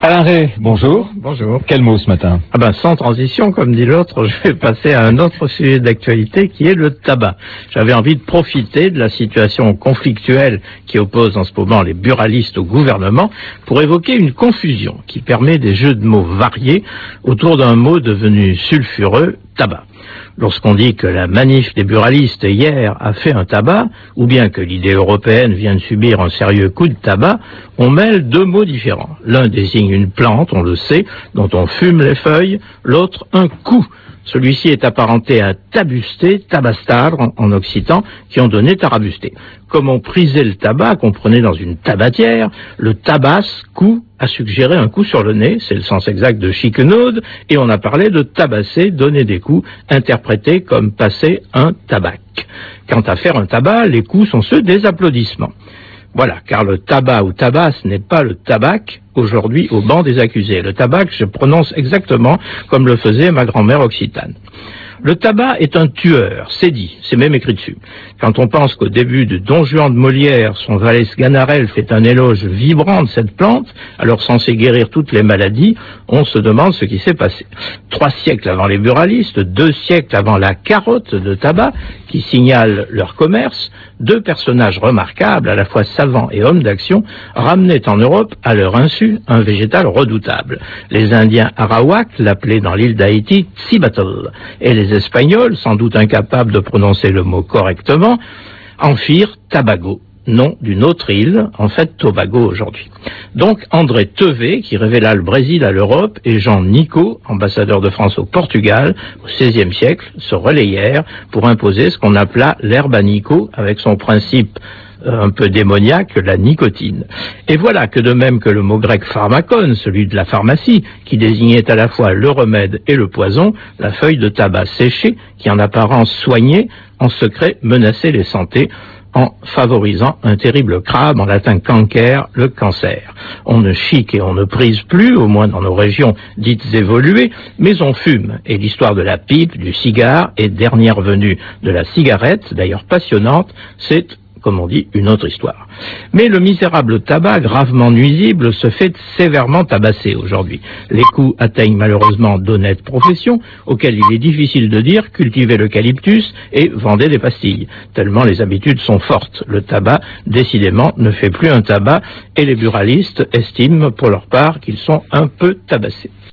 Alain Ray, bonjour. Bonjour. Quel mot ce matin? Sans transition, comme dit l'autre, je vais passer à un autre sujet d'actualité qui est le tabac. J'avais envie de profiter de la situation conflictuelle qui oppose en ce moment les buralistes au gouvernement pour évoquer une confusion qui permet des jeux de mots variés autour d'un mot devenu sulfureux, tabac. Lorsqu'on dit que la manif des buralistes hier a fait un tabac, ou bien que l'idée européenne vient de subir un sérieux coup de tabac, on mêle deux mots différents. L'un désigne une plante, on le sait, dont on fume les feuilles, l'autre un coup. Celui-ci est apparenté à tabusté, tabastadre en occitan, qui ont donné tarabusté. Comme on prisait le tabac, qu'on prenait dans une tabatière, le tabas, coup, a suggéré un coup sur le nez, c'est le sens exact de chiquenaude, et on a parlé de tabasser, donner des coups, interprété comme passer un tabac. Quant à faire un tabac, les coups sont ceux des applaudissements. Voilà, car le tabac ou tabac n'est pas le tabac aujourd'hui au banc des accusés. Le tabac, je prononce exactement comme le faisait ma grand-mère occitane. Le tabac est un tueur, c'est dit, c'est même écrit dessus. Quand on pense qu'au début de Don Juan de Molière, son valet Sganarelle fait un éloge vibrant de cette plante, alors censée guérir toutes les maladies, on se demande ce qui s'est passé. 3 siècles avant les buralistes, 2 siècles avant la carotte de tabac, qui signale leur commerce, 2 personnages remarquables, à la fois savants et hommes d'action, ramenaient en Europe, à leur insu, un végétal redoutable. Les Indiens Arawak l'appelaient dans l'île d'Haïti Tsibatl, et les Espagnols, sans doute incapables de prononcer le mot correctement, en firent Tabago, nom d'une autre île, en fait Tobago aujourd'hui. Donc André Tevet, qui révéla le Brésil à l'Europe, et Jean Nicot, ambassadeur de France au Portugal, au XVIe siècle, se relayèrent pour imposer ce qu'on appela l'herbe à Nico, avec son principe un peu démoniaque, la nicotine. Et voilà que de même que le mot grec pharmakon, celui de la pharmacie, qui désignait à la fois le remède et le poison, la feuille de tabac séchée, qui en apparence soignait, en secret menaçait les santé, en favorisant un terrible crabe, en latin cancer, le cancer. On ne chique et on ne prise plus, au moins dans nos régions dites évoluées, mais on fume. Et l'histoire de la pipe, du cigare et dernière venue de la cigarette, d'ailleurs passionnante, c'est, comme on dit, une autre histoire. Mais le misérable tabac, gravement nuisible, se fait sévèrement tabasser aujourd'hui. Les coups atteignent malheureusement d'honnêtes professions, auxquelles il est difficile de dire cultiver l'eucalyptus et vendez des pastilles. Tellement les habitudes sont fortes. Le tabac, décidément, ne fait plus un tabac, et les buralistes estiment pour leur part qu'ils sont un peu tabassés.